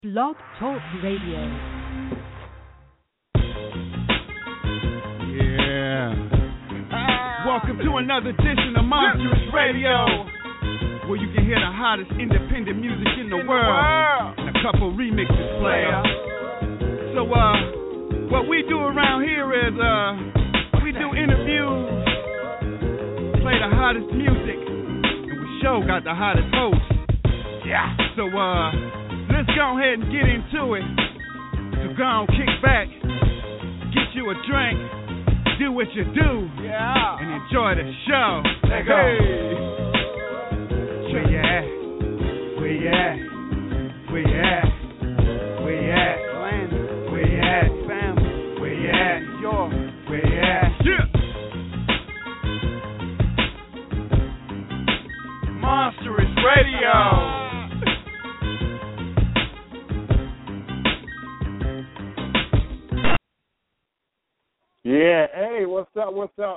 Blog Talk Radio. Yeah. Welcome to another edition of Monstrous Radio, where you can hear the hottest independent music in the world and a couple remixes player. So, what we do around here is, we do interviews, play the hottest music, and we sure got the hottest host. Yeah. So, let's go ahead and get into it. So go on, kick back, get you a drink, do what you do, and enjoy the show. Let's go. Where you at? Where you at? Where you at? Where you at? Where you at? Family. Where you at? Where you at? Yeah. Monstrous Radio. Yeah, hey, what's up?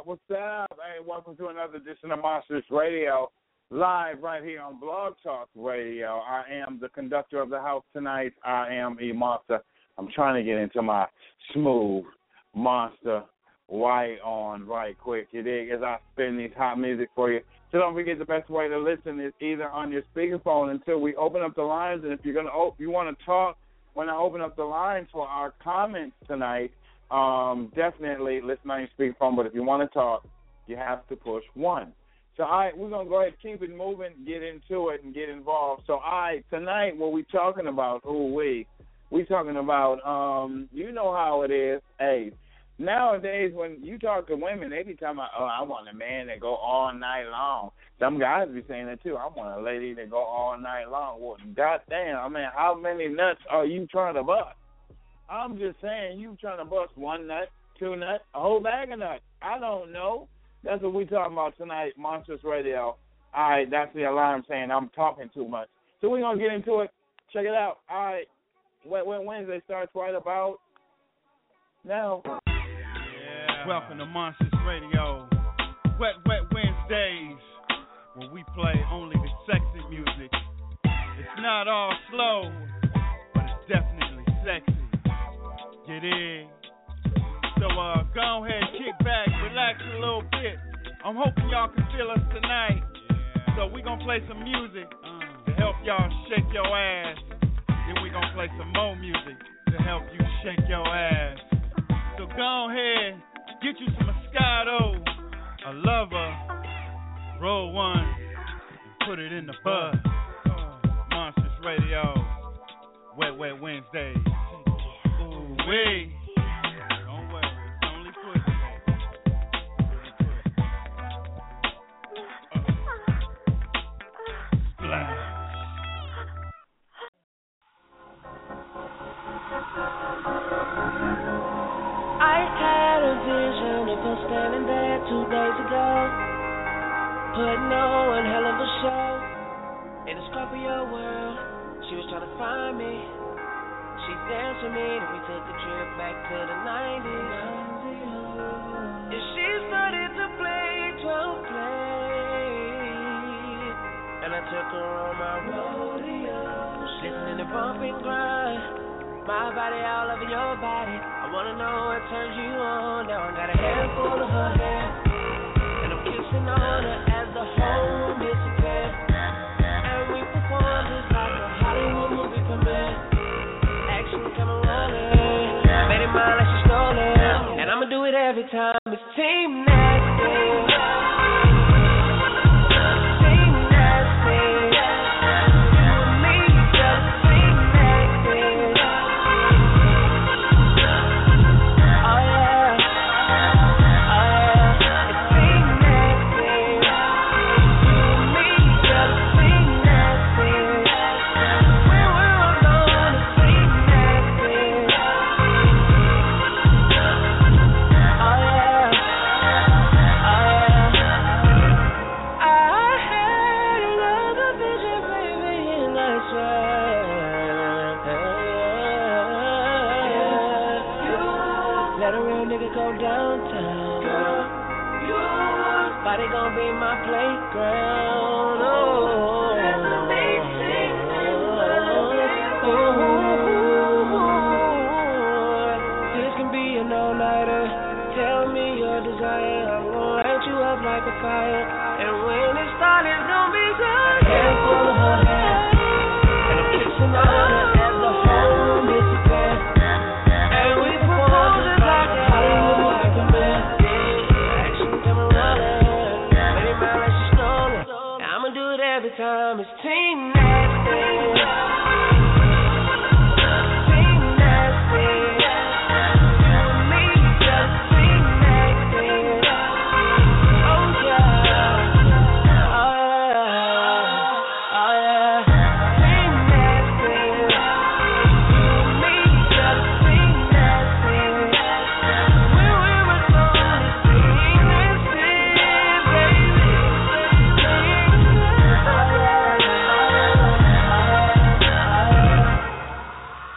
Hey, welcome to another edition of Monstrous Radio, live right here on Blog Talk Radio. I am the conductor of the house tonight. I am E Monster. I'm trying to get into my smooth Monster white on right quick. You dig? As I spin these hot music for you. So don't forget, the best way to listen is either on your speakerphone until we open up the lines. And if you want to talk when I open up the lines for our comments tonight, definitely listen on your speakerphone, but if you want to talk, you have to push 1. So, all right, we're going to go ahead and keep it moving, get into it, and get involved. So, all right, tonight, what we talking about, we talking about, you know how it is. Hey, nowadays, when you talk to women, they be talking about, I want a man that go all night long. Some guys be saying that, too. I want a lady that go all night long. Well, goddamn, I mean, how many nuts are you trying to bust? I'm just saying, you trying to bust 1 nut, 2 nuts, a whole bag of nuts. I don't know. That's what we talking about tonight, Monstrous Radio. All right, that's the alarm saying I'm talking too much. So we're going to get into it. Check it out. All right, Wednesday starts right about now. Yeah. Welcome to Monstrous Radio. Wet Wednesdays, where we play only the sexy music. It's not all slow, but it's definitely sexy. Get in. So go ahead, kick back, relax a little bit. I'm hoping y'all can feel us tonight. So we gonna play some music to help y'all shake your ass. Then we gonna play some more music to help you shake your ass. So go ahead, get you some Moscato, a lover, roll one, and put it in the bud. Monstrous Radio, Wet Wednesdays. Wait. Don't worry, it's only pussy. Splash. I had a vision of us standing there 2 days ago, putting on one hell of a show. In the Scorpio world, she was trying to find me. She danced with me, and we took a trip back to the 90s. And she started to play 12 play. And I took her on my rodeo. Listening to bump and grind. My body all over your body. I wanna know what turns you on. Now I got a handful of her hair. And I'm kissing on her as the whole music plays. And we perform just like a Hollywood movie premiere. Come rolling, made it mine like she stole it, and I'ma do it every time. It's Team Nasty. Body gon' be my playground. Oh, oh, oh, oh, oh.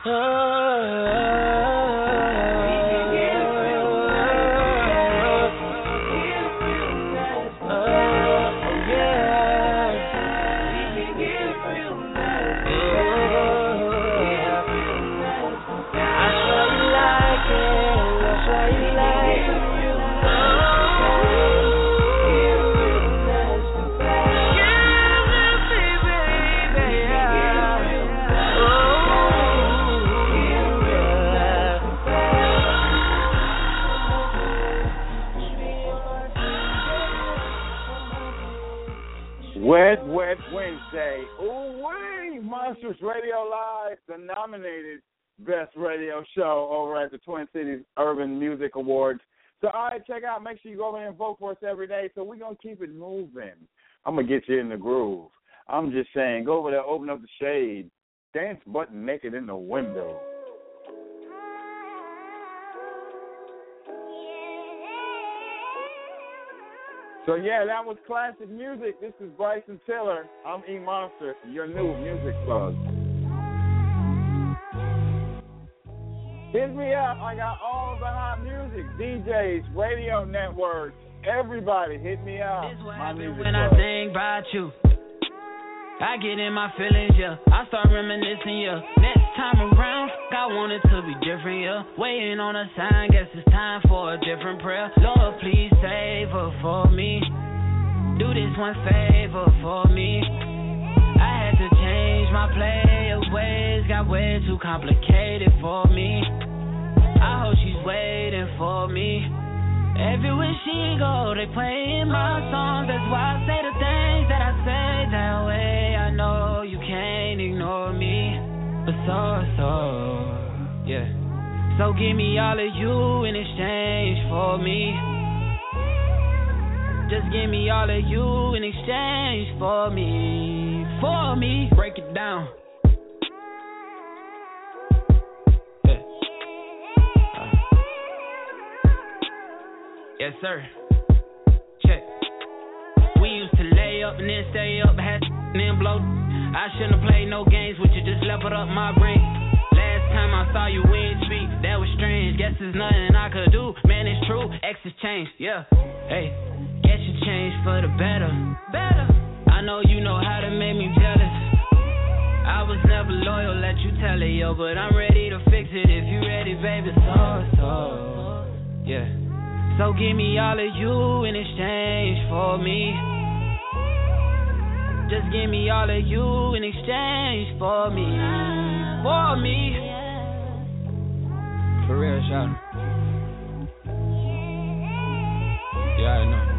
Wet Wednesday. Ooh-wee! Monsters Radio Live, the nominated Best Radio Show over at the Twin Cities Urban Music Awards. So, all right, check out. Make sure you go over there and vote for us every day. So we're going to keep it moving. I'm going to get you in the groove. I'm just saying, go over there, open up the shade, dance butt naked in the window. So, yeah, that was classic music. This is Bryson Tiller. I'm E Monster, your new music plug. Hit me up. I got all the hot music, DJs, radio networks, everybody. Hit me up. My music when plug. I think about you, I get in my feelings, yeah. I start reminiscing, yeah. Next time around, I want it to be different, yeah. Waiting on a sign, guess it's time for a different prayer. Lord, please save her for me. Do this one favor for me. I had to change my play of ways, got way too complicated for me. I hope she's waiting for me. Everywhere she go, they playing my songs. That's why I say the things that I say that way. I know you can't ignore me, but yeah. So give me all of you in exchange for me. Just give me all of you in exchange for me. For me. Break it down. Yes, sir. Check. We used to lay up and then stay up, had and then blow. I shouldn't have played no games with you, just leveled up my brain. Last time I saw you, we ain't speak, that was strange. Guess there's nothing I could do, man, it's true. Exes changed, yeah. Hey, guess you changed for the better. I know you know how to make me jealous. I was never loyal, let you tell it, yo. But I'm ready to fix it if you ready, baby. Yeah. So give me all of you in exchange for me. Just give me all of you in exchange for me. For me. For real, shout. Yeah, I know.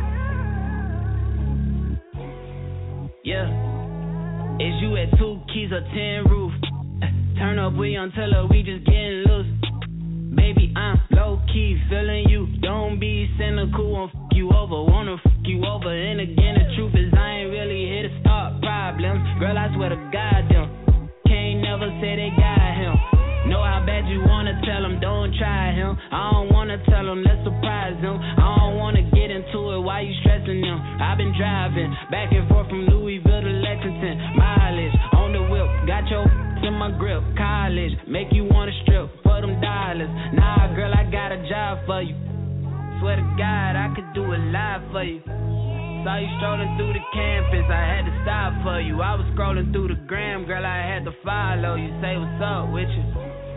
Yeah. Is you at 2 keys or 10 roof? Turn up, we until we just getting loose. Baby, I'm low-key feeling you. Don't be cynical, won't fuck you over. Wanna fuck you over. And again, the truth is I ain't really here to start problems. Girl, I swear to God, them can't never say they got him. Know how bad you wanna tell him, don't try him. I don't wanna tell him, let's surprise him. I don't wanna get into it, why you stressing him? I've been driving back and forth from Louisville to Lexington. Mileage on the whip, got your in my grip. College, make you wanna strip for them dollars. Nah, girl, I got a job for you. Swear to God, I could do it live for you. Saw you strolling through the campus, I had to stop for you. I was scrolling through the gram, girl, I had to follow you. Say what's up with you.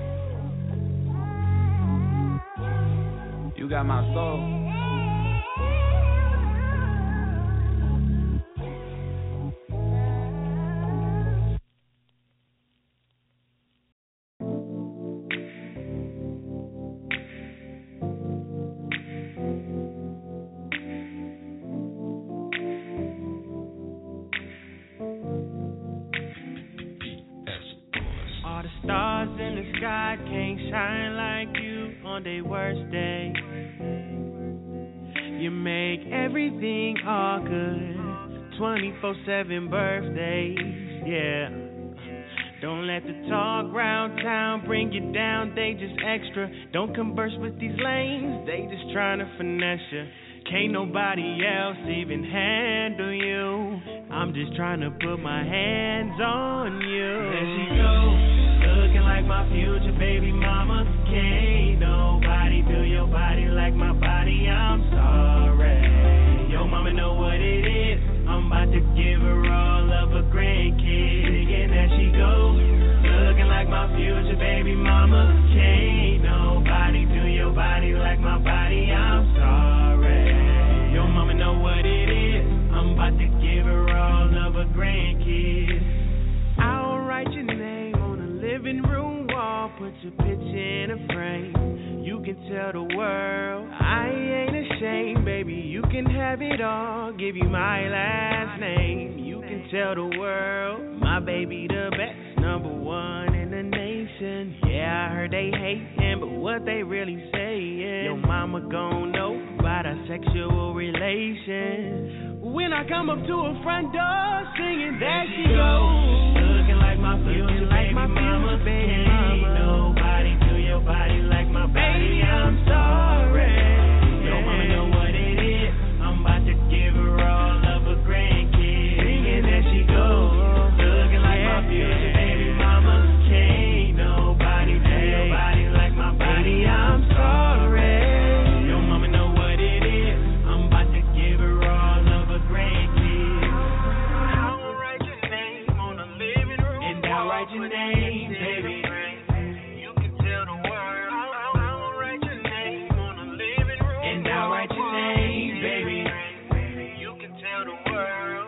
You got my soul. Stars in the sky can't shine like you on their worst day. You make everything all good. 24/7 birthdays, yeah. Don't let the talk round town bring you down. They just extra. Don't converse with these lames. They just trying to finesse you. Can't nobody else even handle you. I'm just trying to put my hands on you. There she goes. Looking like my future future baby mama. Can't nobody do your body like my body. I'm sorry. Your mama know what it is. I'm about to give her all of her grandkids. I'll write your name on the living room wall. Put your picture in a frame. You can tell the world I ain't ashamed, baby. You can have it all. Give you my last name. You can tell the world my baby the best, number one in the nation. Yeah, I heard they hate him, but what they really saying? Your mama gon' know about our sexual relations. When I come up to her front door, singing there she goes, looking like my future baby mama. Ain't nobody do your body like my body. I'm sorry. Your mama know what it is. I'm about to give her all of her grandkids. Singing there she goes, looking like my future baby mama. Can't nobody do your body like my body. I'm sorry. Your mama know what it is. I'm about to give her all of her grandkids. I'll write your name on the living room. And I'll write your name, baby. You can tell the world. I'll write your name on the living room. And I'll write your name, baby. You can tell the world.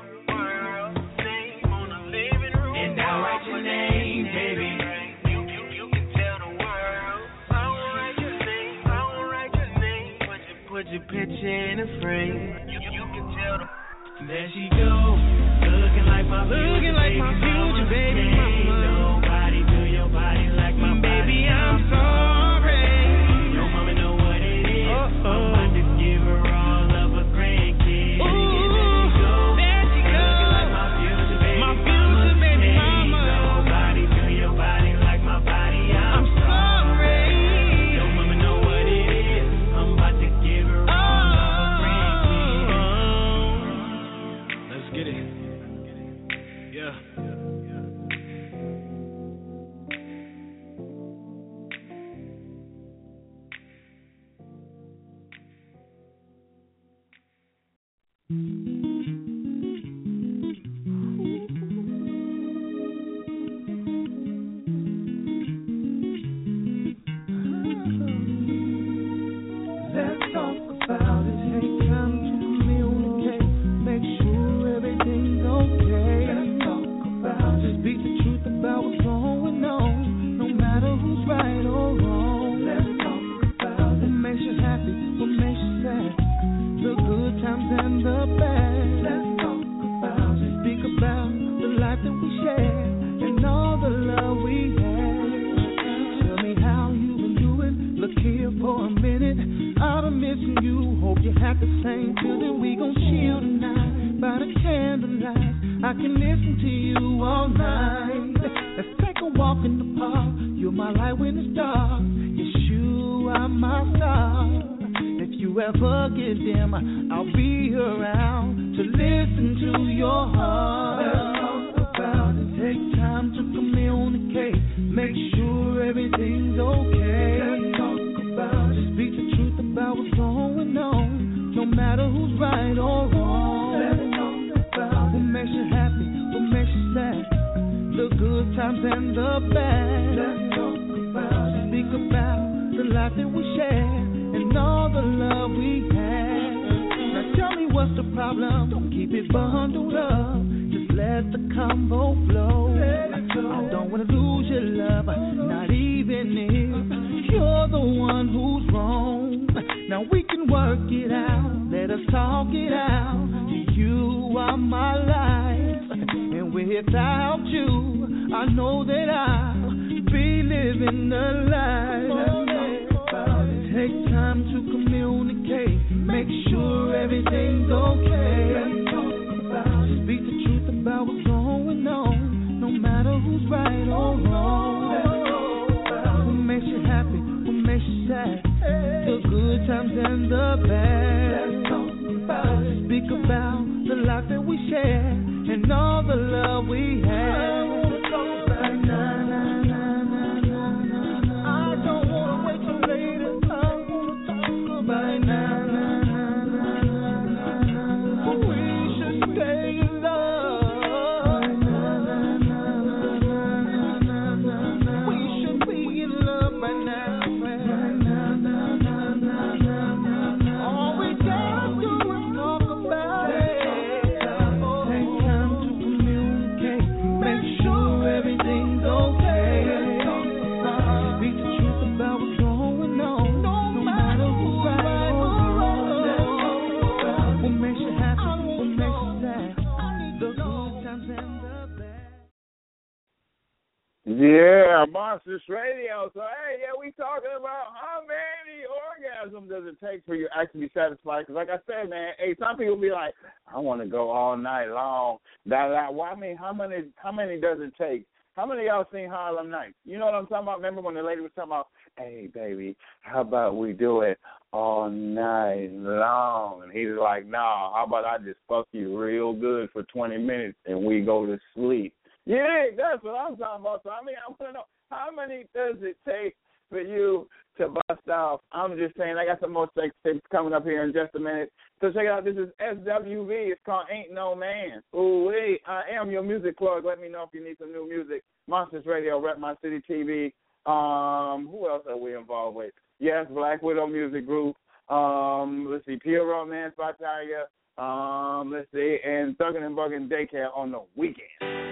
Name on the living room. And I'll write your name, baby. You can tell the world. I'll write your name. I'll write your name. Put your picture in a frame. You can tell the. There she goes, looking like my future baby mama. Nobody do your body like my baby. I'm sorry. Your mama know what it is. I'm about to give her all of her grandkids. Ooh, there she goes, looking like my future baby mama. Nobody do your body like my body. I'm sorry. Your mama know what it is. I'm about to give her all of her grandkids. Let's get it. Yeah. Let's talk about it. Take time to communicate. Make sure everything's okay. Let's talk about it. Speak the truth about what's going on, no matter who's right or wrong. Let's talk about it. What makes you happy? What makes you sad? The good times and the bad. Let's talk about it. Speak about the life that we share and all the love we have. Tell me how you been doing. Look here for a minute. I've been missing you. Hope you have the same feeling. We gon' chill tonight by the candlelight. I can listen to you all night. Let's take a walk in the park. You're my light when it's dark. Yes, you are my star. If you ever get dim, I'll be around to listen to your heart. Let's talk about it. Take time to communicate. Make sure everything's okay. Let's talk about it. Speak the truth about what's going on, no matter who's right or wrong. Let's talk about what makes you happy, what makes you sad, the good times and the bad. Let's talk about it. Speak about the life that we share and all the love we have. Now tell me what's the problem? Don't keep it bundled up. Just let the convo flow. I don't wanna lose your love, not even if you're the one who's wrong. Now we can work it out, let us talk it out. You are my life, and without you, I know that I'll be living a life. Take time to communicate, make sure everything's okay. Speak the truth about what's going on, no matter who's right or wrong. What makes you happy, what makes you sad, the good times and the bad. Speak about the life that we share and all the love we have. I don't wanna wait till later. I wanna talk about it now. We should stay in love. Monsters Radio. So, hey, yeah, we talking about how many orgasms does it take for you to actually be satisfied? Because like I said, man, hey, some people be like, I want to go all night long. Well, I mean, how many does it take? How many of y'all seen Harlem Nights? You know what I'm talking about? Remember when the lady was talking about, hey, baby, how about we do it all night long? And he was like, nah, how about I just fuck you real good for 20 minutes and we go to sleep? Yeah, that's what I'm talking about. So, I mean, I want to know, how many does it take for you to bust off? I'm just saying, I got some more sex tips coming up here in just a minute. So check it out. This is SWV. It's called Ain't No Man. Ooh-wee. I am your music plug. Let me know if you need some new music. Monsters Radio, Rep My City TV. Who else are we involved with? Yes, Black Widow Music Group. Let's see, Pure Romance by Tyga. Let's see, and Thuggin' and Buggin' Daycare on the weekend.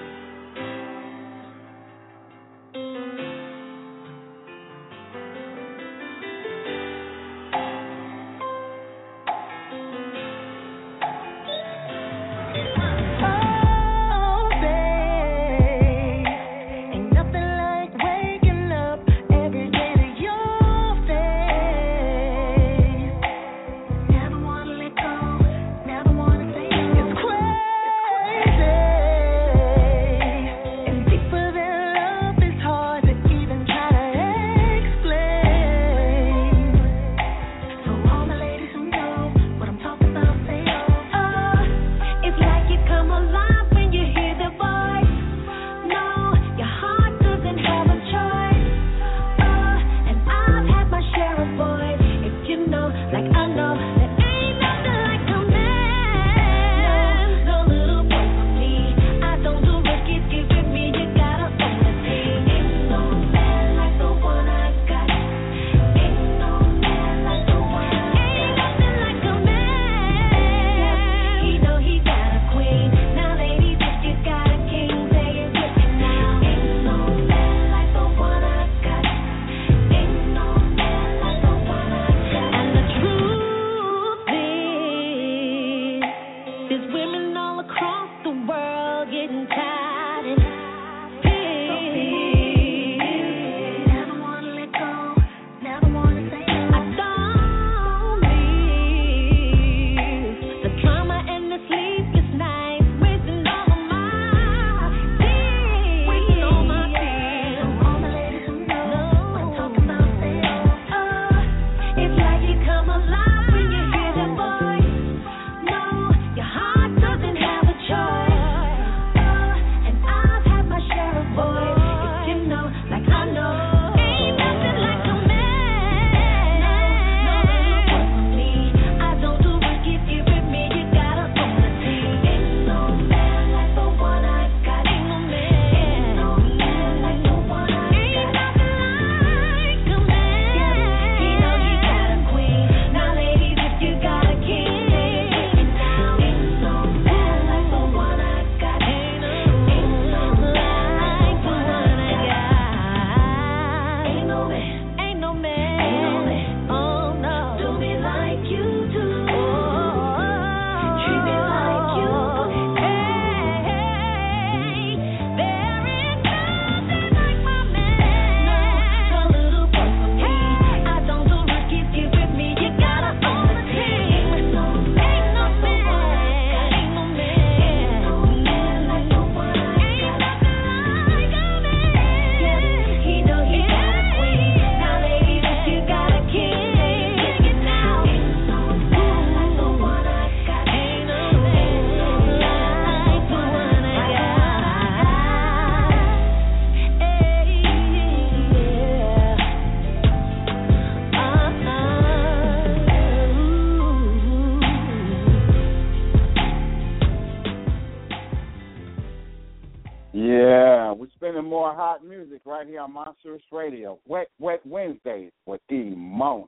More hot music right here on Monsters Radio. Wet Wednesdays with the Monster.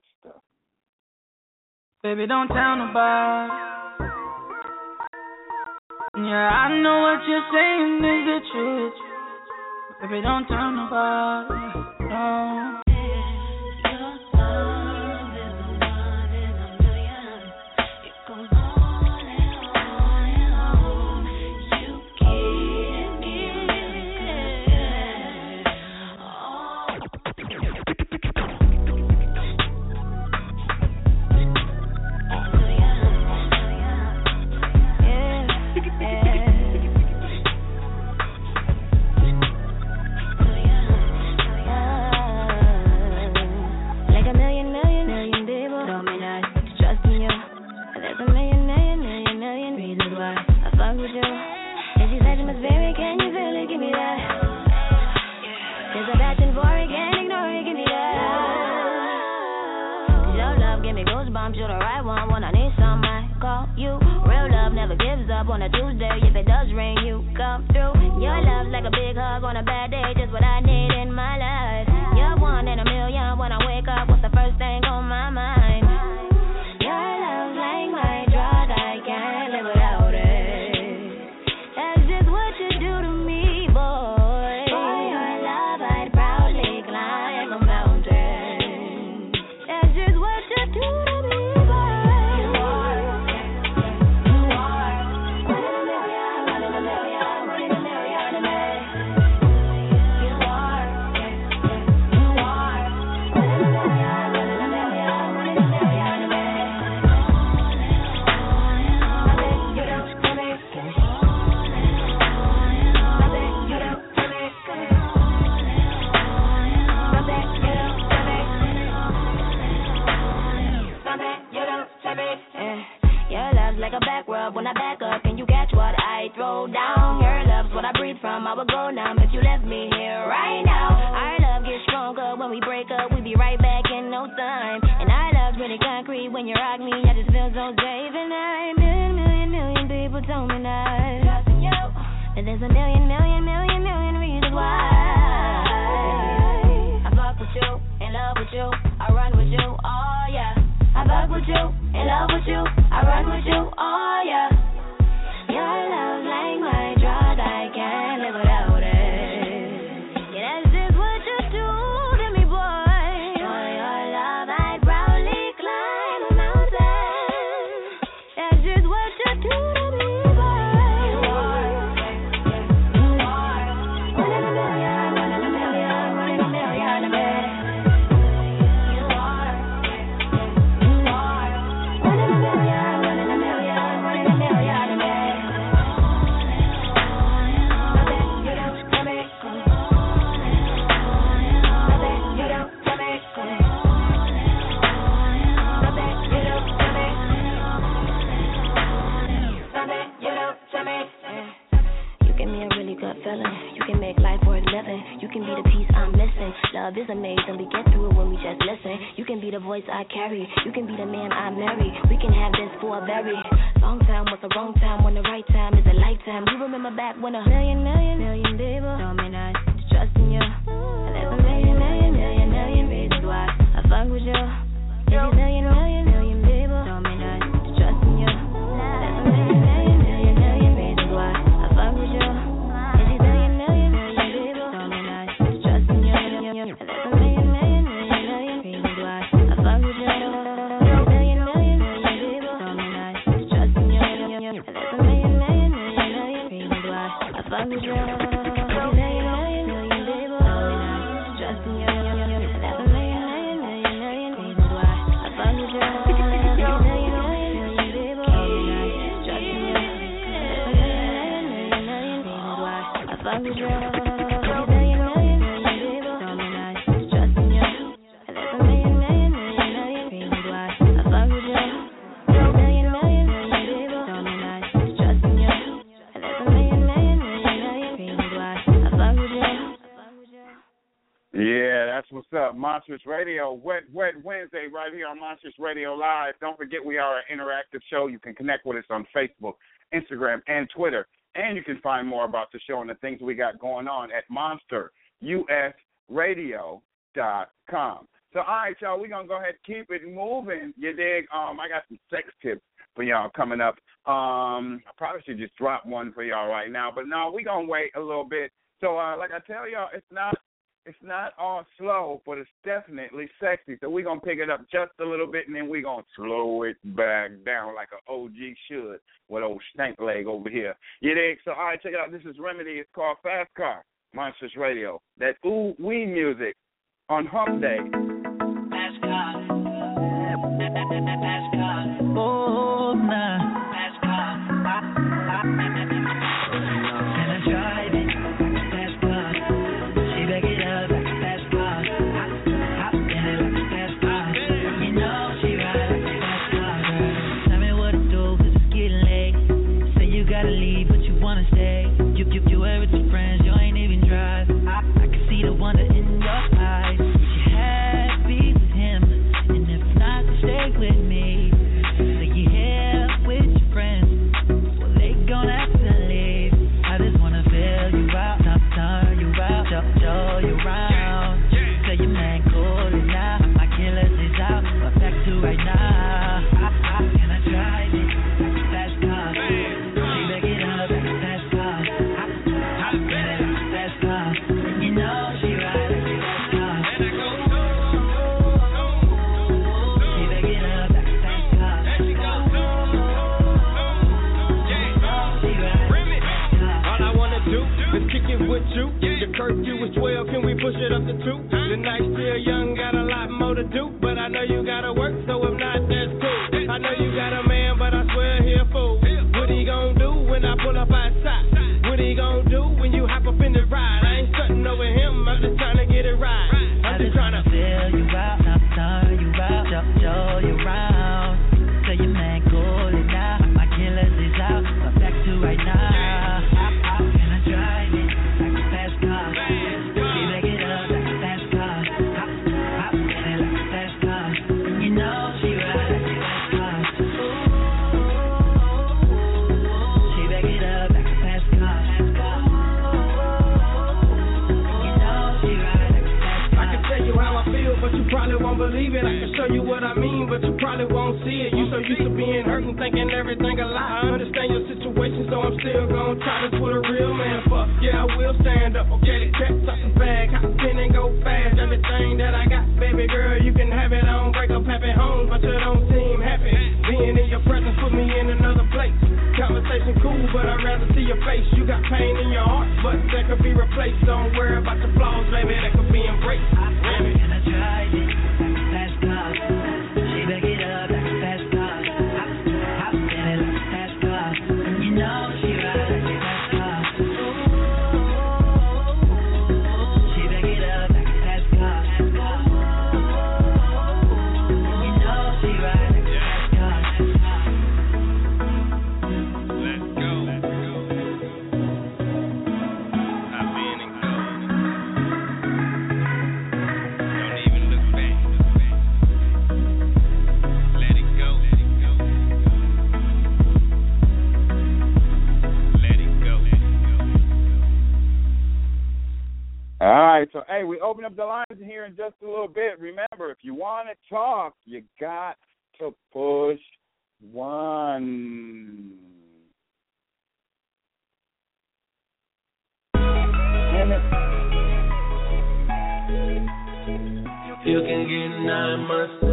Baby, don't tell nobody. Yeah, I know what you're saying is the truth. Baby, don't tell nobody. No. Oh come to the right one. When I need some, I call you. Real love never gives up on a Tuesday. If it does rain, you come through. Your love's like a big hug on a bad day, just what I need in my life. You're one in a million. When I wake up, what's the first thing on my mind? Your love's like my drug, I can't live without it. That's just what you do to me, boy. For your love, I'd proudly climb a mountain. That's just what you do to me, boy. You are one in a million, one in a million, one in a million to me. You are one in a million, one in a million, one in a million to me. Nothing you do to me. Nothing you do to me. Nothing you do to me. Nothing you do to me. Your love's like a back rub. When I back up, can you catch what I throw down? Your love's what I breathe from. I would go numb if you left me here right now. Our love gets stronger when we break up. We be right back in no time. And our love's really concrete. When you rock me, I just feel so safe. And I million people told me not trusting you. But there's a million reasons why. I fuck with you, in love with you, I run with you, oh yeah. I fuck with you, in love with you, I run with you, oh yeah. Your love's like my drug, I can't live without it. Yeah, that's just what you do to me, boy. For your love, I'd proudly climb a mountain. That's just what you do to me, boy. You are one in a million, one in a million, one in a million to me. You are one in a million, one in a million, one in a million to me. Nothing you do to me. Nothing you do to me. Nothing you do to me. Nothing you do to me. You give me a really good feeling. You can make life worth living. You can be the peace I'm missing. Love is amazing. We get through it when we just listen. You can be the voice I carry. You can be the man I marry. We can have this for a very long time. What's the wrong time when the right time is a lifetime? You remember back when a million people told me not to trust in you. And there's a million reasons why I fuck with you. There's a million people told me not to trust in you. There's a million reasons why I fuck with you. There's a million people told me not to trust in you. And there's a million reasons why I fuck with you. There's a million people told me not to trust in you. And there's a million reasons why I fuck with you. There's a million people told me not to trust in you. And there's a million reasons why I fuck with you. There's a million people told me not to trust in you. And there's a million reasons why I fuck with you. Yeah, that's what's up. Monsters Radio, Wet Wednesday right here on Monsters Radio Live. Don't forget we are an interactive show. You can connect with us on Facebook, Instagram, and Twitter. And you can find more about the show and the things we got going on at monsterusradio.com. So, all right, y'all, we're going to go ahead and keep it moving. You dig? I got some sex tips for y'all coming up. I probably should just drop one for y'all right now. But, no, we're going to wait a little bit. So, like I tell y'all, it's not all slow, but it's definitely sexy. So we're going to pick it up just a little bit, and then we're going to slow it back down like an OG should with old stank leg over here. You dig? So, all right, check it out. This is Remedy. It's called Fast Car, Monsters Radio. That ooh-wee music on Hump Day. Fast Car. Fast Car. Oh, nah. Fast Car. And I drive it. Fast Car. She back it up. Fast Car. Hop in it like a fast car. You know she ride like a fast car, girl. Tell me what to do, 'cause it's getting late. Say you gotta leave, but you wanna stay. You were with your friends, you ain't even drive. I can see the wonder in your eyes. Is you happy with him? And if not, stay with me. push it up to 2. The night's still young, got a lot more to do, but I know you gotta work, so if not, that's cool. I know you got a man, but I swear he'll fool. What he gon' do when I pull up outside? What he gon' do when you hop up in the ride? I ain't stunting over him, I'm just trying to get it right. I'm just trying to feel you out, now turn you out, show you round. Tell your man cool it now, my killers is out, I'm back to right now. And I drive it like a fast car. She back it up like a fast car. Hop in it like a fast car. You know she ride like a fast car. She back it up like a fast car. You know she ride like a fast car. I can tell you how I feel, but you probably won't believe it. I can show you what I mean, but you probably won't see it. You so used to being hurt and thinking everything a lie. I understand your situation, so I'm still gonna try this with a real man. Fuck yeah, I will stand up. Okay, checks out the bag, hop in and go fast. Everything that I got, baby girl, you can have it. I don't break up happy homes, but you don't seem happy. Being in your presence put me in another place. Conversation cool, but I'd rather see your face. You got pain in your heart, but that could be replaced. Don't worry about the flaws, baby, that could be embraced. And I tried it like a fast car. She back it up like a fast car. Hop in it like a fast car. You know she ride like a fast car. She back it up like a fast car. You know she ride like a fast car. Let's go. Hop in and go. Don't even look back. Let it go. Let it go. All right, so hey, we open up the lines here in just a little bit. Remember, if you want to talk, you got to push 1. You can get 9 months.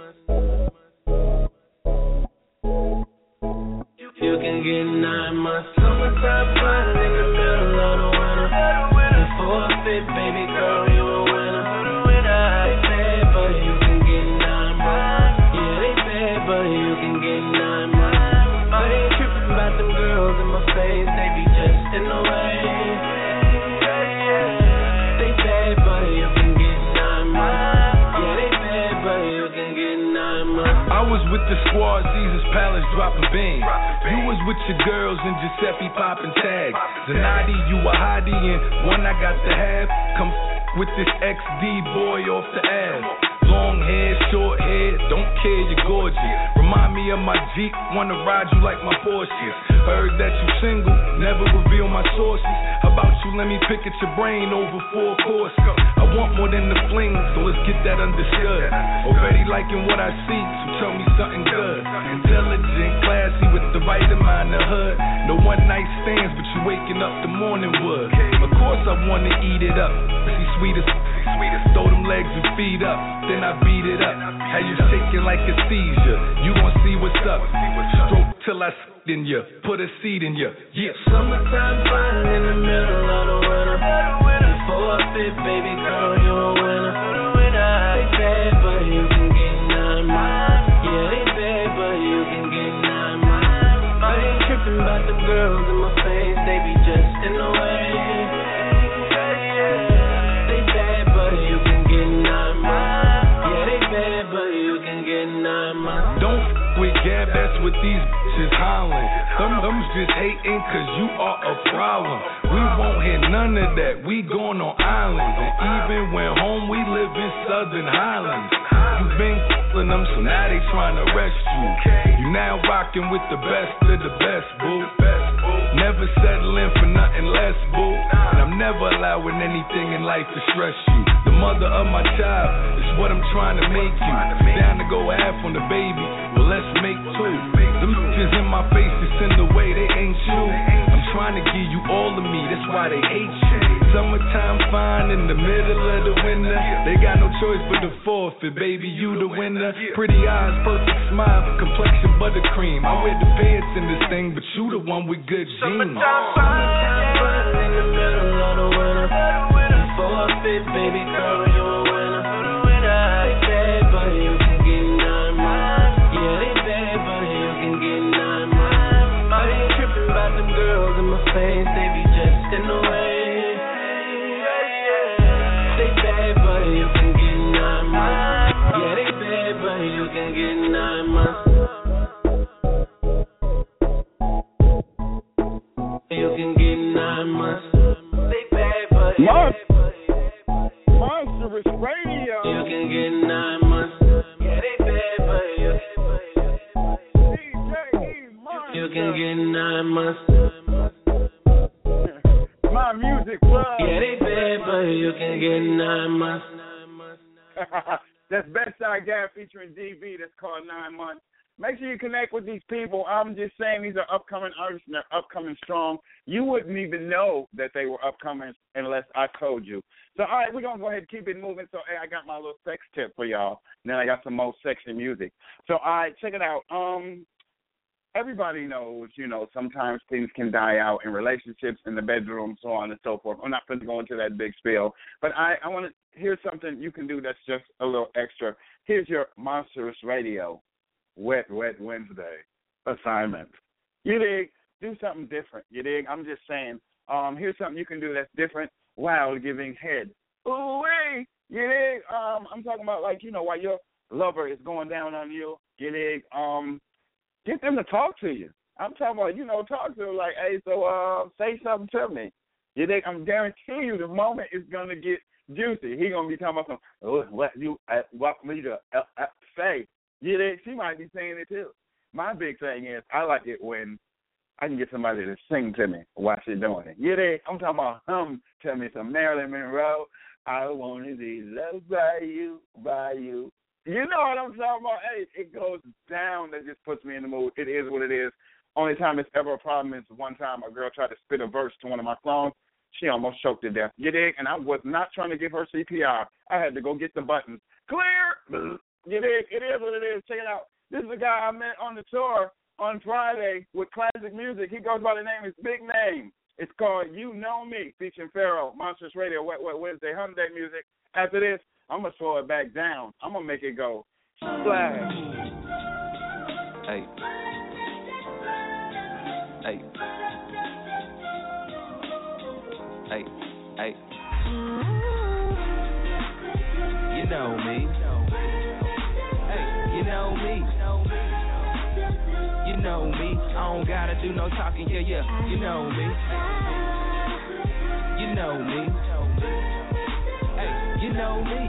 You can get 9 months. Summertime fun in the middle of the winter. And forfeit, baby girl, you a winner. They bad, but you can get 9 months. Yeah, they bad, but you can get 9 months. I ain't tripping about them girls in my face. They be just in the way. They bad, but you can get 9 months. I was with the squad, Caesar's Palace dropping beans. You was with your girls and Giuseppe popping tags. Zanati, you a hottie and one I got to have. Come with this XD boy off the ass. Long hair, short hair, don't care, you're gorgeous. Remind me of my Jeep, wanna ride you like my Porsches. Heard that you single, never reveal my sources. How about you let me pick at your brain over 4 courses? I want more than the fling, so let's get that understood. Already liking what I see, so tell me something good. Intelligent, classy, with the right amount of hood. No one night stands, but you waking up the morning wood. Of course I wanna eat it up, see sweetest. Throw them legs and feet up, then I beat it up. How you shaking like a seizure? You gon' see what's up. Stroke till I in ya, put a seed in ya. Yeah. Summertime fun in the middle of the winter. Forfeit, baby girl, you a winner. They bad, but you can get 9 months. Yeah, they bad, but you can get 9 months. I ain't tripping about them girls in my face. They be just in the way. Don't with Gab, that's what these bitches hollering. Them's just hating cause you are a problem. We won't hear none of that, we going on islands. And even when home, we live in Southern Highlands. You been killing them, so now they trying to arrest you. You now rocking with the best of the best, boo. Never settling for nothing less, boo. And I'm never allowing anything in life to stress you. The mother of my child is what I'm trying to make you. Down to go half on the baby, well let's make 2. Them bitches in my face is in the way, they ain't you. I'm trying to give you all of me, that's why they hate you. Summertime fine in the middle of the winter. They got no choice but to forfeit, baby, you the winner. Pretty eyes, perfect smile, complexion buttercream. I wear the pants in this thing, but you the one with good jeans. Summertime fine in the middle of the winter. forfeit, baby girl, you a winner. They bad, but you can get 9 months. Yeah, they bad, but you can get 9 months. I ain't tripping about them girls in my face, they be just in the way. They bad, but you can get 9 months. Yeah, they bad, but you can get 9 months. You can get 9 months. They bad, but Monstrous Radio. You can get 9 months. Yeah, they bad, but you can get 9 months. My music club. Yeah, they bad, but you can get 9 months. That's Bedside Gap featuring DB. That's called 9 months. Make sure you connect with these people. I'm just saying these are upcoming artists and they're upcoming strong. You wouldn't even know that they were upcoming unless I told you. So, all right, we're going to go ahead and keep it moving. So, hey, I got my little sex tip for y'all. And then I got some more sexy music. So, all right, check it out. Everybody knows, sometimes things can die out in relationships, in the bedroom, so on and so forth. I'm not going to go into that big spiel. But I want to hear something you can do that's just a little extra. Here's your Monstrous Radio Wet Wednesday assignment. You dig? Do something different. You dig? I'm just saying, here's something you can do that's different while giving head. Ooh-wee! You dig? I'm talking about, while your lover is going down on you, you dig? Get them to talk to you. I'm talking about, talk to them like, hey, so say something to me. You dig? I'm guaranteeing you the moment is going to get juicy. He going to be talking about what you want me to say. You dig? She might be saying it too. My big thing is I like it when I can get somebody to sing to me while she's doing it. You dig? I'm talking about tell me some Marilyn Monroe. I want to be loved by you. You know what I'm talking about? Hey, it goes down. That just puts me in the mood. It is what it is. Only time it's ever a problem is one time a girl tried to spit a verse to one of my songs. She almost choked to death. You dig? And I was not trying to give her CPR. I had to go get the buttons. Clear! You dig? It is what it is. Check it out. This is a guy I met on the tour on Friday with classic music. He goes by the name, his big name. It's called You Know Me, featuring Pharaoh, Monstrous Radio, Wet Wednesday, Hyundai music. After this, I'm going to slow it back down. I'm going to make it go splash. Hey. Hey. Hey. Hey. You know me. Hey, you know me. You know me. I don't gotta do no talking, yeah. You know me. You know me. Hey, you know me.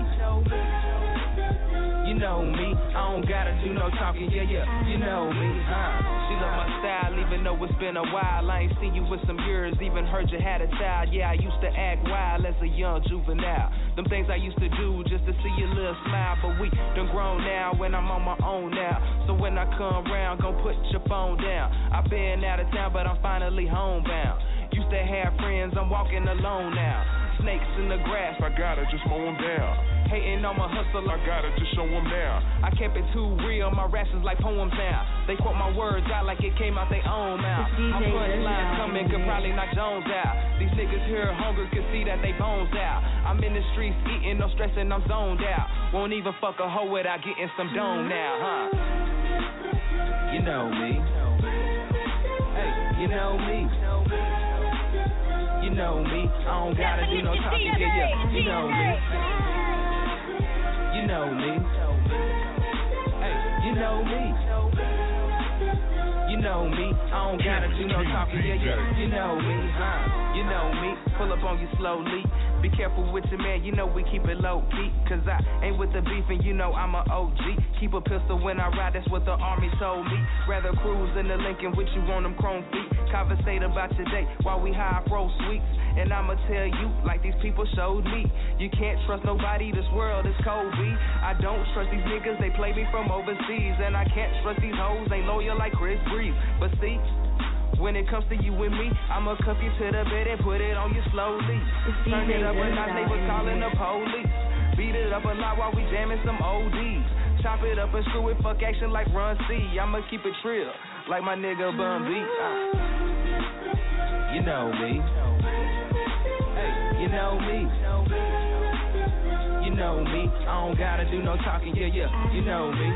You know me. I don't gotta do no talking, yeah. You know me. She love my style, even though it's been a while. I ain't seen you with some years, even heard you had a child. Yeah, I used to act wild as a young juvenile. Them things I used to do just to see your little smile. But we done grown now when I'm on my own now. So when I come round, gon' put your phone down. I've been out of town, but I'm finally homebound. Used to have friends, I'm walking alone now. Snakes in the grass, I gotta just mow them down. Hating on my hustle, I gotta just show them now. I kept it too real, my raps is like poems now. They quote my words out like it came out their own mouth. My punchlines coming could probably knock Jones out. These niggas here hungry could see that they bones out. I'm in the streets eating, no stressing, I'm zoned out. Won't even fuck a hoe without getting some dome now, huh? You know me. Hey, you know me. You know me. I don't gotta do no talking, yeah. You know me. You know me. Hey, you know me. You know me. I don't gotta do no talking, yeah. You know me, huh? You know me. Pull up on you slowly. Be careful with your man, you know we keep it low key. Cause I ain't with the beef and you know I'm a OG. Keep a pistol when I ride, that's what the army told me. Rather cruise in the Lincoln with you on them chrome feet. Conversate about your day while we high roll sweets. And I'ma tell you, like these people showed me, you can't trust nobody, this world is cold, B. I don't trust these niggas, they play me from overseas. And I can't trust these hoes, they loyal like Chris Breeze. But see, when it comes to you and me, I'ma cuff you to the bed and put it on you slowly. Turn it up a notch, they was calling the police. Beat it up a lot while we jamming some ODs. Chop it up and screw it, fuck action like Run C. I'ma keep it trill, like my nigga Bun B. You know me. Hey, you know me. know me. I don't gotta do no talking, yeah, yeah. You know me.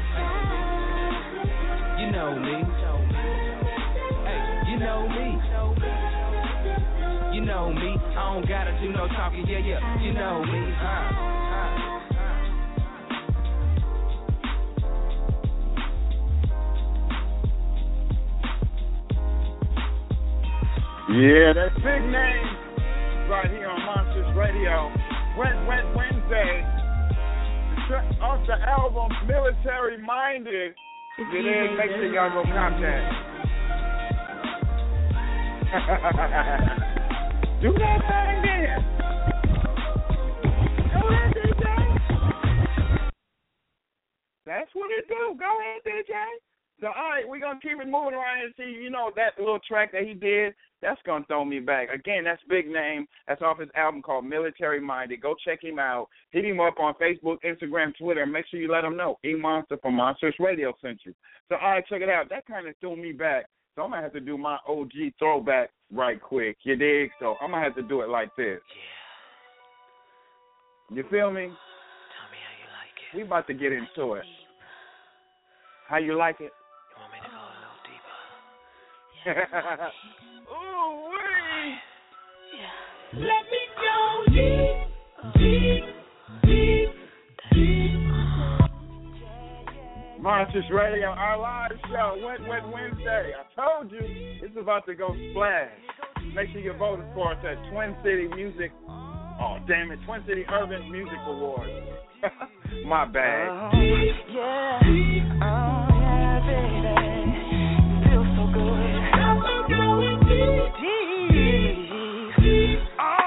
You know me. Hey, you know me. You know me. I don't gotta do no talking, yeah, yeah. You know me. Yeah, that's big name right here on Monsters Radio. Wet Wednesday. Off the album Military Minded. You did, make sure y'all go cop that. Do that thing then. Go ahead, DJ. That's what it do. Go ahead, DJ. So, all right, we're going to keep it moving around and see, you know, that little track that he did, that's going to throw me back. Again, that's big name. That's off his album called Military Minded. Go check him out. Hit him up on Facebook, Instagram, Twitter, and make sure you let him know. E-Monster from Monsters Radio sent you. So, all right, check it out. That kind of threw me back. So, I'm going to have to do my OG throwback right quick. You dig? So, I'm going to have to do it like this. Yeah. You feel me? Tell me how you like it. We about to get into it. How you like it? You want me to go a little deeper? Ooh, wait. Yeah. Let me go deep, deep, deep, deep. Monsters Radio, our live show, Wet Wednesday. I told you, it's about to go splash. Make sure you're voting for us at Twin City Music. Oh, damn it, Twin City Urban Music Awards. My bad. Yeah, baby. Feels so good. I'm going deep.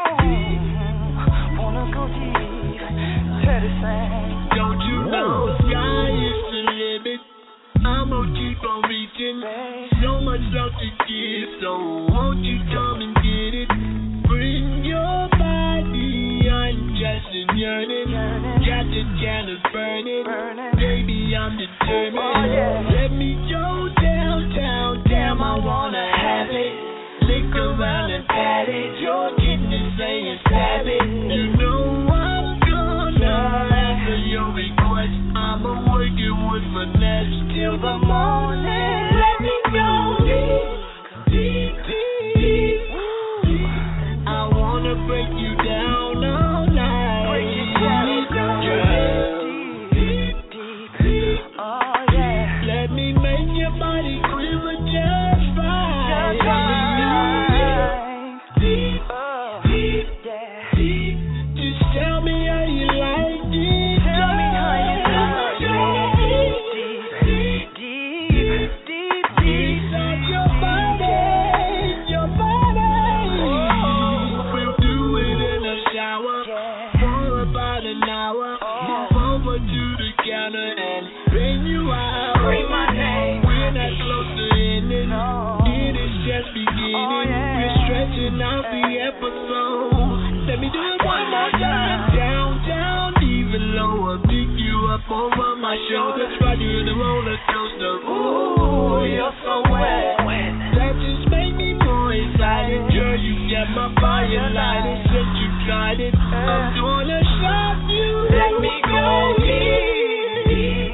Wanna go deep. Teddy sang. Don't you know sky is the limit? I'm gonna keep on reaching. So much love to give, so won't you come and get it? Bring your body, I'm just yearning. Got the candles burning. Baby, I'm determined. Let me go downtown, damn, I wanna have it. Lick around and pat it. Your kidney saying stab it. You know I'm gonna answer your request. I'ma work it with finesse till the morning. Let me go deep, deep, deep, deep. I wanna break you down all night. Break you down, girl. Deep, deep, deep. Oh yeah. Let me make your body quiver just right. Just right. Deep, deep, yeah. Deep. Just tell me how you like it. Tell me how you like it. Deep, deep, deep, deep. Inside your body, your body. We'll do it in the shower for about an hour. Move over to the counter and bring you out. Bring my name. We're not close to ending. It is just beginning. We're stretching out the episode. Let me do it one more time. Down, down, even lower. Pick you up over my shoulders. Ride you in the roller coaster. Ooh, you're so wet. That just made me more excited. Girl, you got my fire lighted. Since you tried it, I'm gonna shock you. Let me go deep,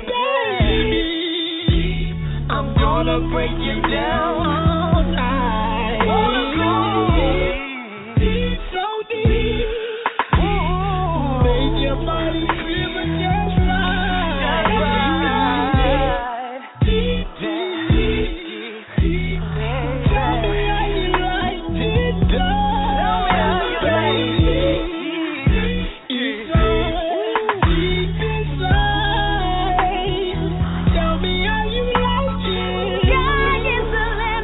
baby. I'm gonna break you down all night. Wanna go deep, so deep. Make your body quiver just right. Deep, deep, deep. Tell me how you like it, baby. It's all deep inside. Tell me how you like it.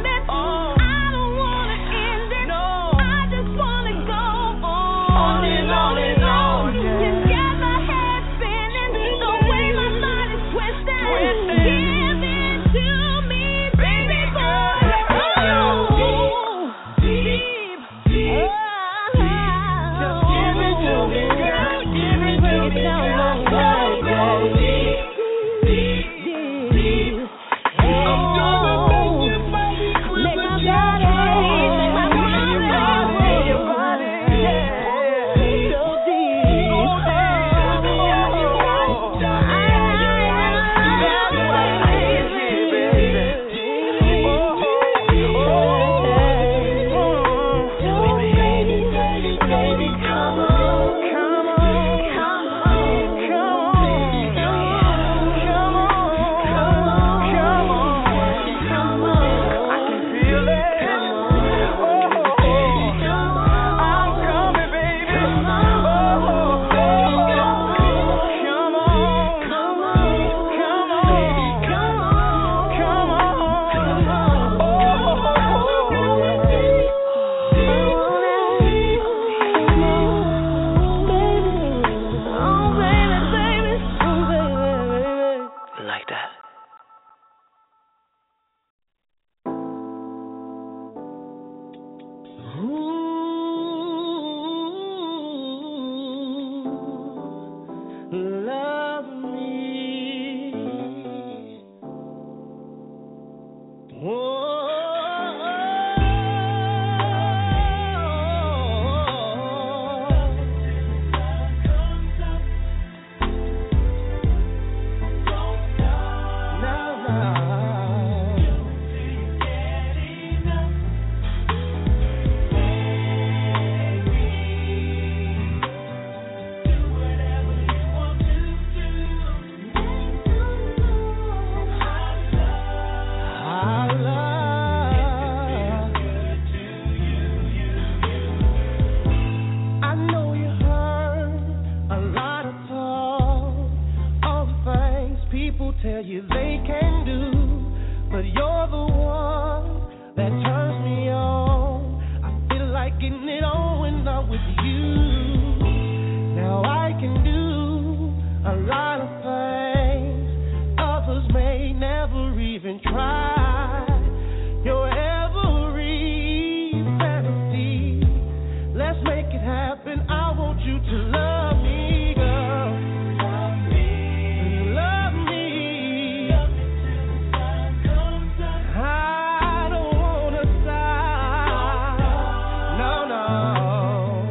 people tell you they can do, but you're the one that turns me on. I feel like getting it on when I'm with you. Now I can do a lot of things others may never even try. Your every fantasy, let's make it happen. I want you to love me, girl. Love me. I don't wanna stop. No, no.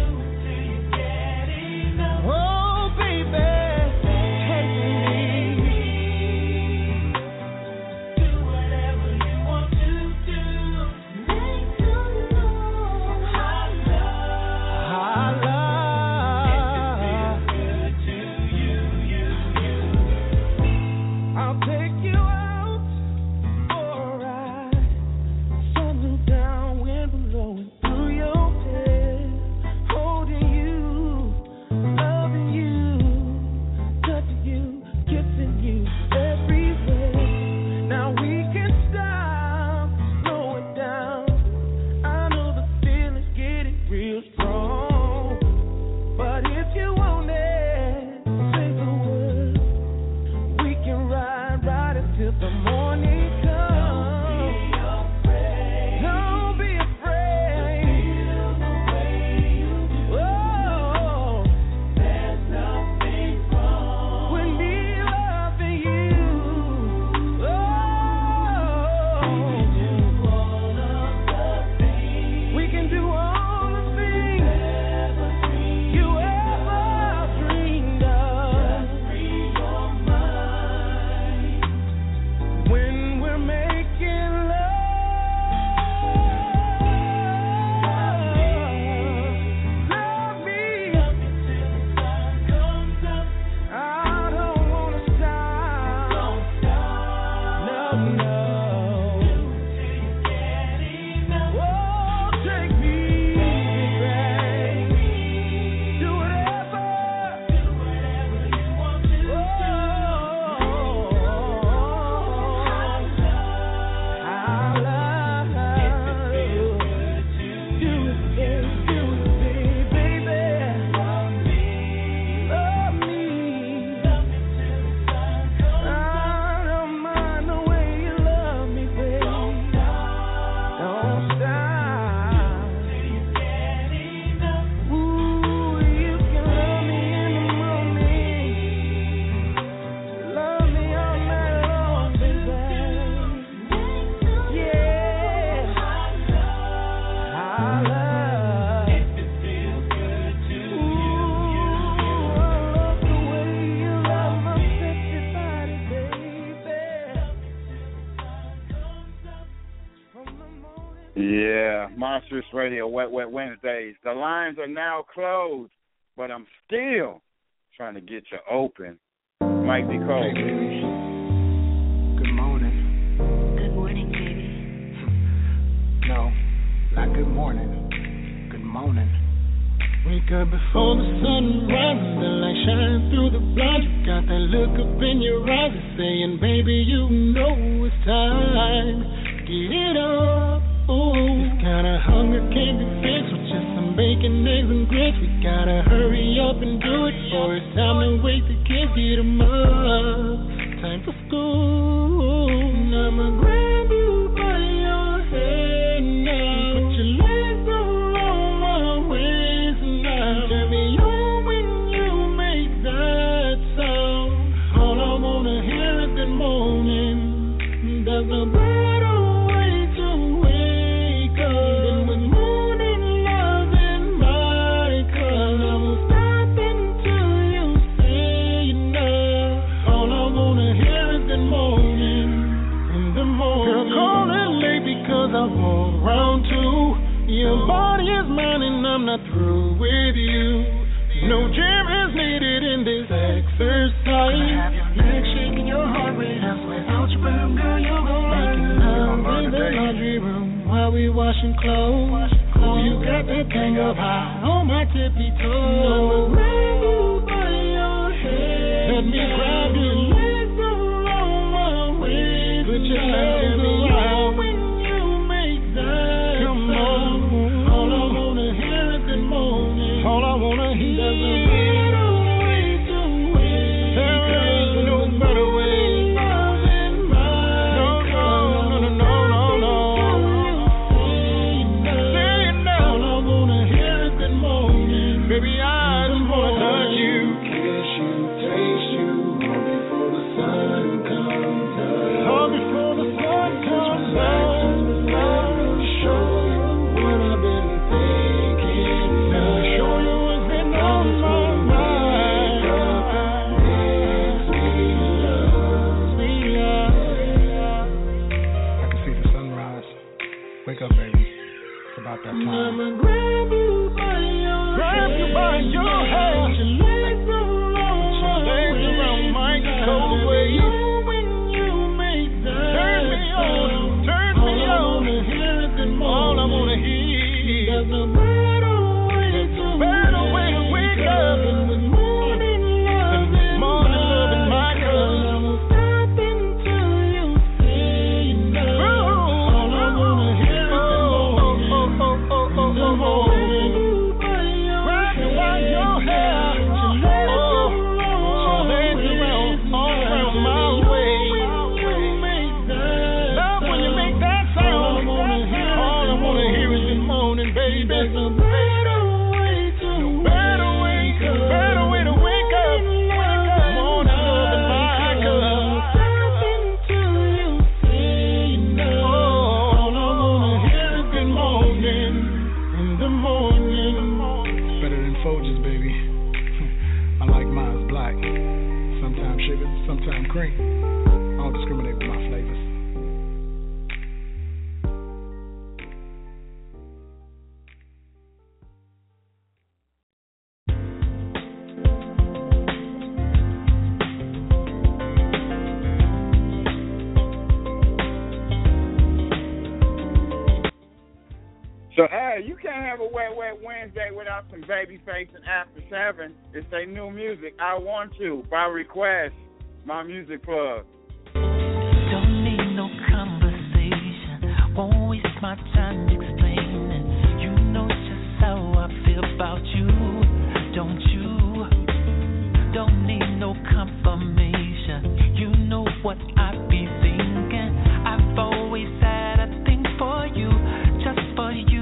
Oh, baby, take me. Do whatever you want to do. Make you know I love. I'll take you out for a ride. Sun down, wind blowing through your hair. Holding you, loving you, touching you, kissing you everywhere. Now we can stop, slow it down. I know the feeling's getting real strong, but if you want it, say the word. We can ride until the morning comes. Don't be afraid. Feel the way you do. Oh, there's nothing wrong with me loving you. Oh, we can do all the things you ever dreamed of. Free your mind when we're making love. Love me until the sun comes up. I don't wanna stop. Don't stop. No, no. Till you get enough. Oh, take me back. Do whatever you want to do. I love you. Do it, baby. Love me. I don't mind the way you love me, baby. Don't stop. Ooh, you can love me in the morning. Love me all night long, baby. Yeah. I love. If it feels good to you. I love the way you love my sexy body, baby. From the morning. Yeah, Monstrous Radio, Wet Wednesdays. The lines are now closed, but I'm still trying to get you open. Mike D. Cole. Good morning. Good morning, baby. No, not good morning. Good morning. Wake up before the sun rises, the light shines through the blinds. You got that look up in your eyes, it's saying, baby, you know it's time. Get it up. Ooh, this kind of hunger can't be fixed with just some bacon, eggs, and grits. We gotta hurry up and do it, or it's time to wake the kids, get 'em up. Time for school. I'ma grab you by your head now. Put your legs around my waist now. Turn me on when you make that sound. All I wanna hear is good morning. There's no better way to wake up than with morning love in my cup. I won't stop until you say enough. All I wanna hear is good morning. In the morning. Girl, call it late because I want round two. Your body is mine and I'm not through with you. No gym is needed in this exercise. Have your legs shaking, your heart rate up. Without your boom, girl, you're gon' making love in the laundry room while we washing clothes. Oh, you got that thing up high on my tippy toes. I'ma grab you by your head. Let me grab your legs around that time. I'ma grab you by your hair. Put your legs around my cold waist. When you make that turn me on. All I wanna hear. There's no better way to wake up. With morning love in my cup. I won't stop until you say enough. All I wanna hear is the morning. Grab you by your hair. Legs around, all around my waist. Love when you make that sound. All I wanna hear is the morning, baby. There's no better way to wake up. Morning love in my cup. Stop until you say enough. All I wanna hear is good morning in the morning. Better than Folgers, baby. I like mine black. Sometimes sugar, sometimes cream. I don't discriminate with my flavors. So, hey, you can't have a Wet Wednesday without some Babyface and After 7. It's their new music, I Want You, by request, my music plug. Don't need no conversation, won't waste my time explaining. You know just how I feel about you, don't you? Don't need no confirmation, you know what I be thinking. I've always had a thing for you, just for you.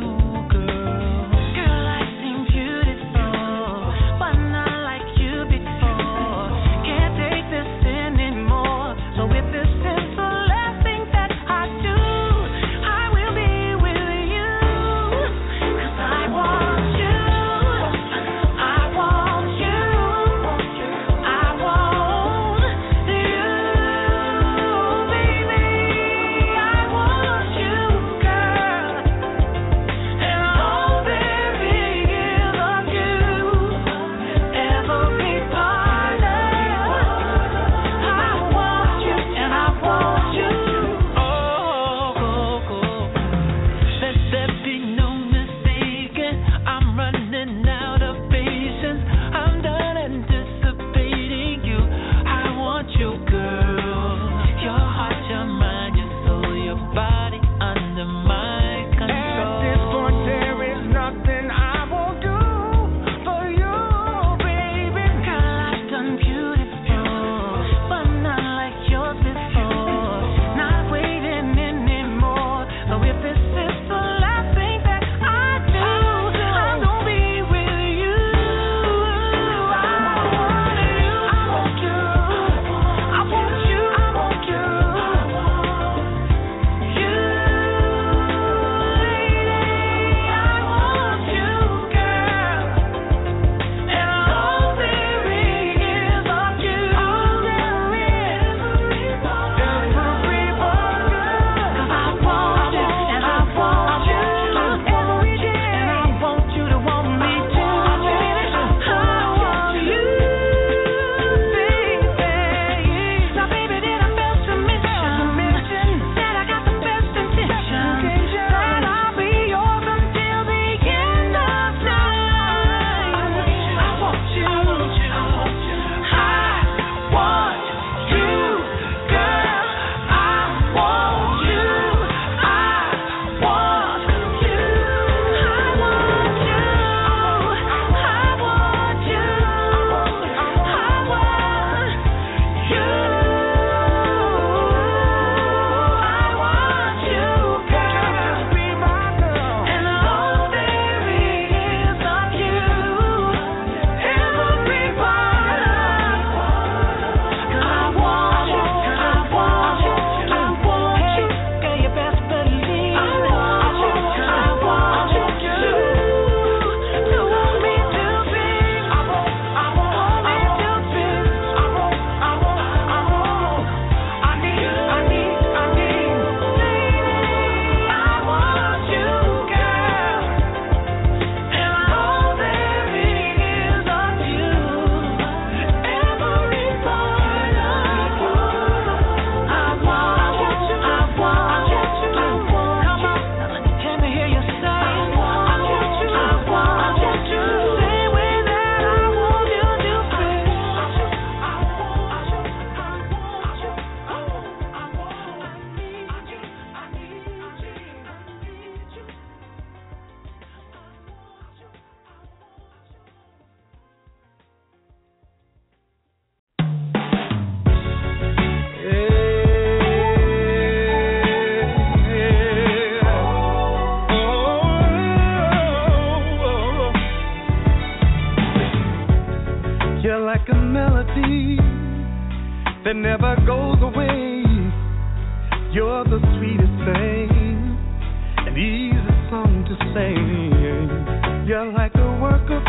never goes away. You're the sweetest thing, an easy song to sing. You're like a work of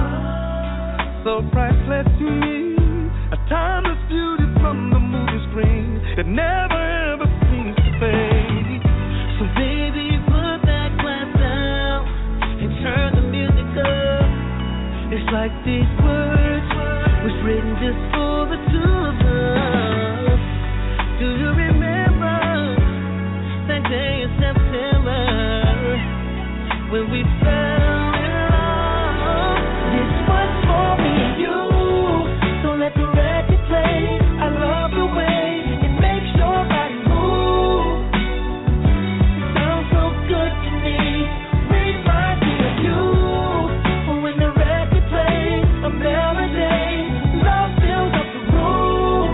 art, so priceless to me. A timeless beauty from the movie screen that never ever seems to fade. So baby, put that glass down and turn the music up. It's like these words was written just for the two of us. Do you remember that day in September when we fell in love? This was for me and you. Don't let the record play. I love the way it makes your body move. It sounds so good to me. Reminds me of you. When the record plays a melody, love fills up the room.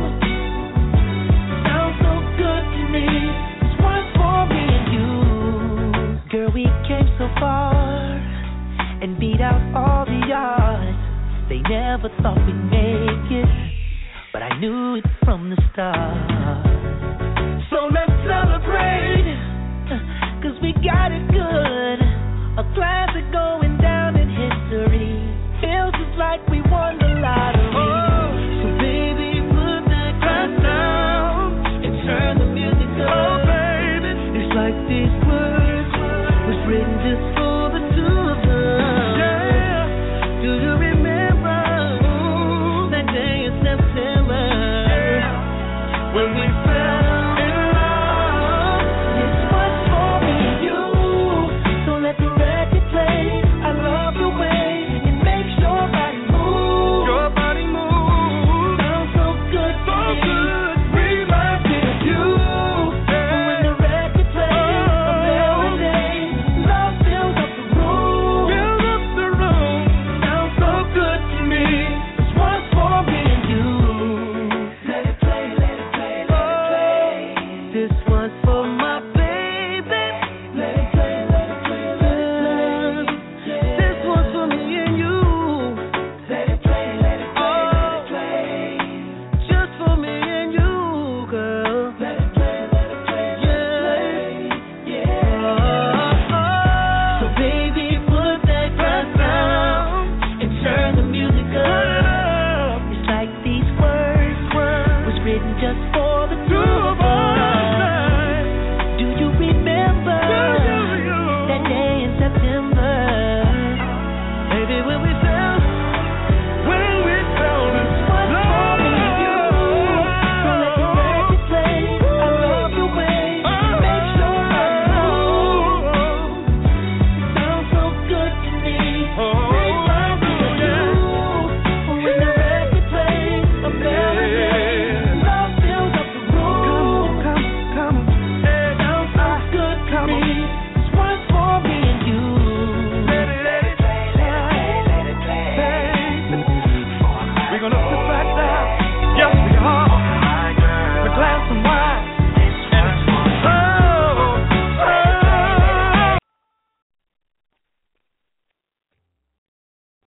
Sounds so good to me. This one's for me and you. Girl, we came so far and beat out all the odds. They never thought we'd make it, but I knew it from the start. So let's celebrate, 'cause we got it good. A classic going down in history. Feels just like we won the lottery. Oh, so baby, put that glass down and turn the music up. Oh, baby, it's like these words was written just for the two of us. Yeah, do you remember that day in September when we fell in love? This was for me and you. Don't let the record play. I love the way it makes your body move. Your body move. Sounds so good to me. Reminds me of you. When the record plays a melody, love fills up the room. Fills up the room. Sounds so good to me. This one's for me and you. Let it play, let it play, let it play. This one's for my baby. Let it play, let it play, let it play. This one's for me and you. Let it play, let it play, let it play. Just for me and you, girl. Let it play, let it play, let it play. Yeah. So baby, put that glass down and turn the music up. It's like these words was written just for the two of us.